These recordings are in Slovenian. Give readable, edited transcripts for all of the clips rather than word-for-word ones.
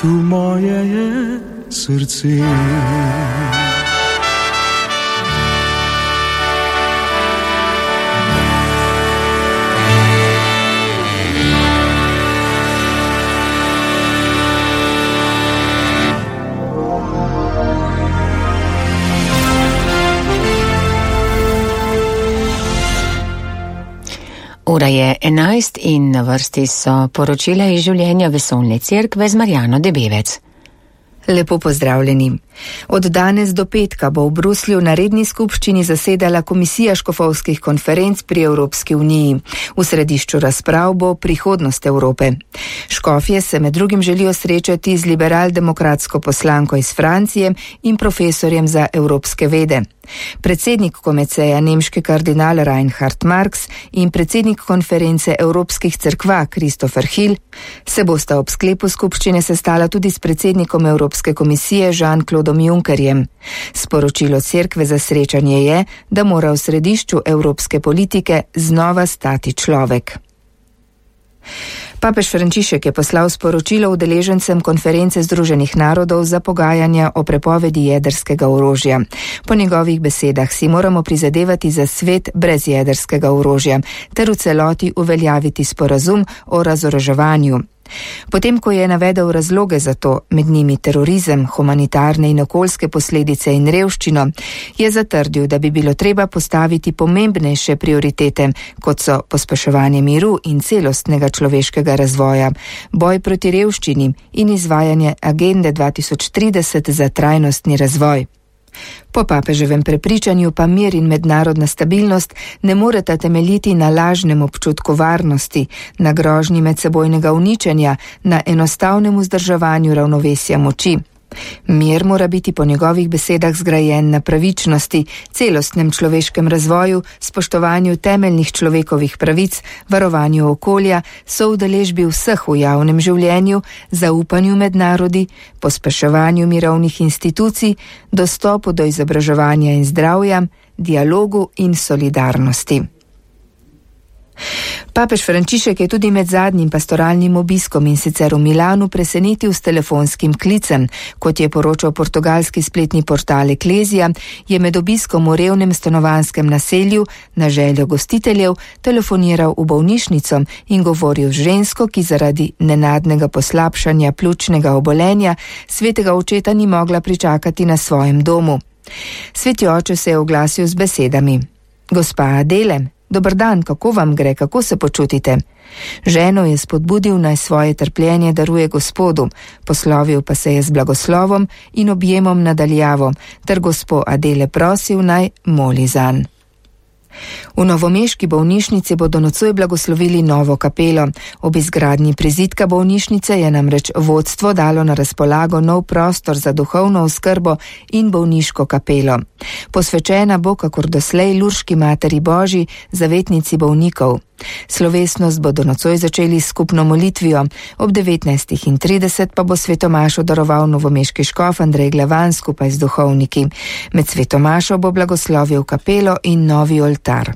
tu moje je srce. Ura je 11 in na vrsti so poročila iz življenja Vesoljne cerkve z Marjano Debevec. Lepo pozdravljeni. Od danes do petka bo v Bruslju na redni skupščini zasedala Komisija škofovskih konferenc pri Evropski uniji. V središču razprav bo prihodnost Evrope. Škofje se med drugim želijo srečati z liberal-demokratsko poslanko iz Francije in profesorjem za evropske vede. Predsednik komeceja nemški kardinal Reinhard Marx in predsednik konference Evropskih cerkva Christopher Hill se bosta ob sklepu skupščine sestala tudi s predsednikom Evropske komisije Jean-Claudom Junckerjem. Sporočilo cerkve za srečanje je, da mora v središču evropske politike znova stati človek. Papež Frančišek je poslal sporočilo udeležencem konference Združenih narodov za pogajanja o prepovedi jedrskega orožja. Po njegovih besedah si moramo prizadevati za svet brez jedrskega orožja ter v celoti uveljaviti sporazum o razoroževanju. Potem, ko je navedel razloge za to, med njimi terorizem, humanitarne in okoljske posledice in revščino, je zatrdil, da bi bilo treba postaviti pomembnejše prioritete, kot so pospeševanje miru in celostnega človeškega razvoja, boj proti revščini in izvajanje agende 2030 za trajnostni razvoj. Po papeževem prepričanju pa mir in mednarodna stabilnost ne moreta temeljiti na lažnem občutku varnosti, na grožnji medsebojnega uničenja, na enostavnem vzdrževanju ravnovesja moči. Mir mora biti po njegovih besedah zgrajen na pravičnosti, celostnem človeškem razvoju, spoštovanju temeljnih človekovih pravic, varovanju okolja, soudeležbi vseh v javnem življenju, zaupanju med narodi, pospeševanju mirovnih institucij, dostopu do izobraževanja in zdravja, dialogu in solidarnosti. Papež Frančišek je tudi med zadnjim pastoralnim obiskom in sicer v Milanu presenetil s telefonskim klicem. Kot je poročal portugalski spletni portal Eklezija, je med obiskom v revnem stanovanskem naselju na željo gostiteljev telefoniral v bolnišnico in govoril z žensko, ki zaradi nenadnega poslabšanja pljučnega obolenja svetega očeta ni mogla pričakati na svojem domu. Sveti oče se je oglasil z besedami: "Gospa Adele, dober dan, kako vam gre, kako se počutite?" Ženo je spodbudil, naj svoje trpljenje daruje Gospodu, poslovil pa se je z blagoslovom in objemom nadaljavo, ter gospo Adele prosil, naj moli zanj. V novomeški bolnišnici bodo nocoj blagoslovili novo kapelo. Ob izgradnji prizidka bolnišnice je namreč vodstvo dalo na razpolago nov prostor za duhovno oskrbo in bolniško kapelo. Posvečena bo, kakor doslej, Lurški materi Božji, zavetnici bolnikov. Slovesnost bodo nocoj začeli s skupno molitvijo, ob 19:30 pa bo svetomašo daroval novomeški škof Andrej Glavan skupaj z duhovniki. Med svetomašo bo blagoslovil kapelo in novi oltar.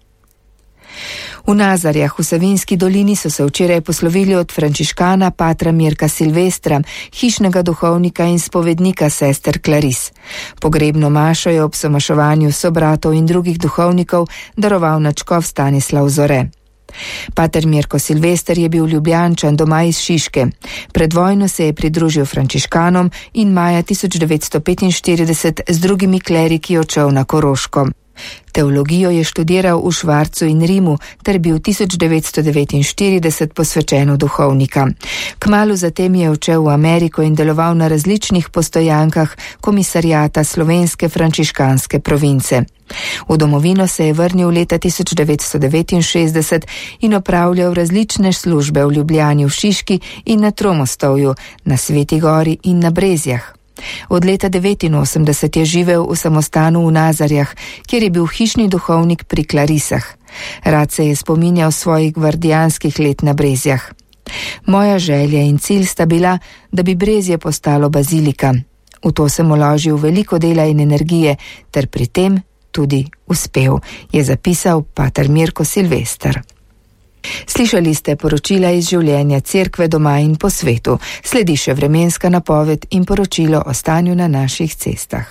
V Nazarjah v Savinjski dolini so se včeraj poslovili od frančiškana patra Mirka Silvestra, hišnega duhovnika in spovednika sester Klaris. Pogrebno mašo je ob somašovanju sobratov in drugih duhovnikov daroval nadškof Stanislav Zore. Pater Mirko Silvester je bil Ljubljančan, doma iz Šiške. Pred vojno se je pridružil frančiškanom in maja 1945 z drugimi kleriki odšel na Koroško. Teologijo je študiral v Švarcu in Rimu ter bil 1949 posvečen v duhovnika. Kmalu zatem je odšel v Ameriko in deloval na različnih postojankah komisariata slovenske frančiškanske province. V domovino se je vrnil leta 1969 in opravljal različne službe v Ljubljani, v Šiški in na Tromostovju, na Sveti Gori in na Brezjah. Od leta 1989 je živel v samostanu v Nazarjah, kjer je bil hišni duhovnik pri Klarisah. Rad se je spominjal svojih gvardijanskih let na Brezjah. Moja želja in cilj sta bila, da bi Brezje postalo bazilika. V to sem vložil veliko dela in energije, ter pri tem tudi uspel, je zapisal pater Mirko Silvester. Slišali ste poročila iz življenja cerkve doma in po svetu. Sledi še vremenska napoved in poročilo o stanju na naših cestah.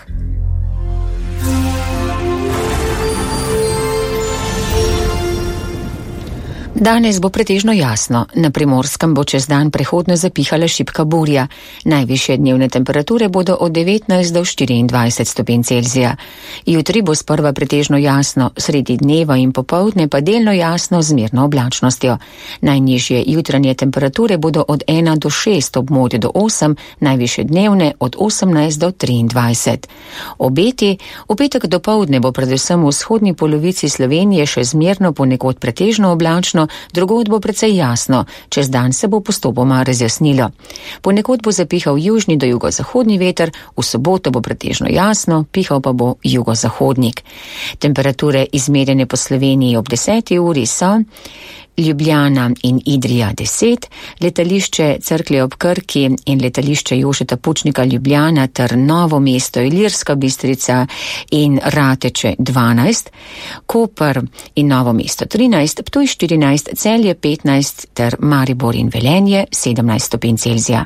Danes bo pretežno jasno, na Primorskem bo čez dan prehodno zapihala šibka burja. Najvišje dnevne temperature bodo od 19 do 24 stopinj Celzija. Jutri bo sprva pretežno jasno, sredi dneva in popoldne pa delno jasno z mirno oblačnostjo. Najnižje jutranje temperature bodo od 1 do 6, ob morju do 8, najvišje dnevne od 18 do 23. Obeti, v petek dopoldne bo predvsem v vzhodni polovici Slovenije še zmerno ponekod pretežno oblačno, drugod bo precej jasno, čez dan se bo postopoma razjasnilo. Ponekod bo zapihal južni do jugozahodni veter, v soboto bo pretežno jasno, pihal pa bo jugozahodnik. Temperature izmerjene po Sloveniji ob 10. uri so Ljubljana in Idrija 10, letališče Cerklje ob Krki in letališče Jožeta Pučnika Ljubljana ter Novo mesto Ilirska Bistrica in Rateče 12, Koper in Novo mesto 13, Ptuj 14, Celje 15 ter Maribor in Velenje 17 stopinj Celzija.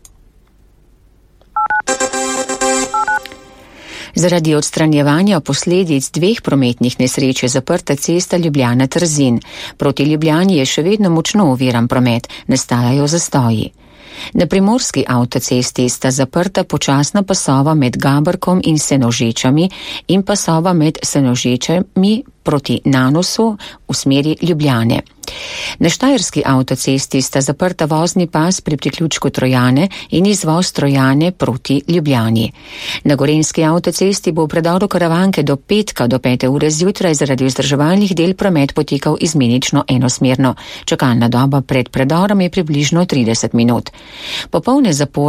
Zaradi odstranjevanja posledic 2 prometnih nesreč je zaprta cesta Ljubljana-Trzin. Proti Ljubljani je še vedno močno oviran promet, nastajajo zastoji. Na primorski avtocesti sta zaprta počasna pasova med Gabrkom in Senožečami in pasova med Senožečami proti Nanosu v smeri Ljubljane. Na štajerski avtocesti sta zaprta vozni pas pri priključku Trojane in izvoz Trojane proti Ljubljani. Na gorenjski avtocesti bo v predoru Karavanke do petka do 5. ure zjutraj zaradi vzdrževalnih del promet potekal izmenično enosmerno. Čakalna doba pred predorom je približno 30 minut. Popolne zapore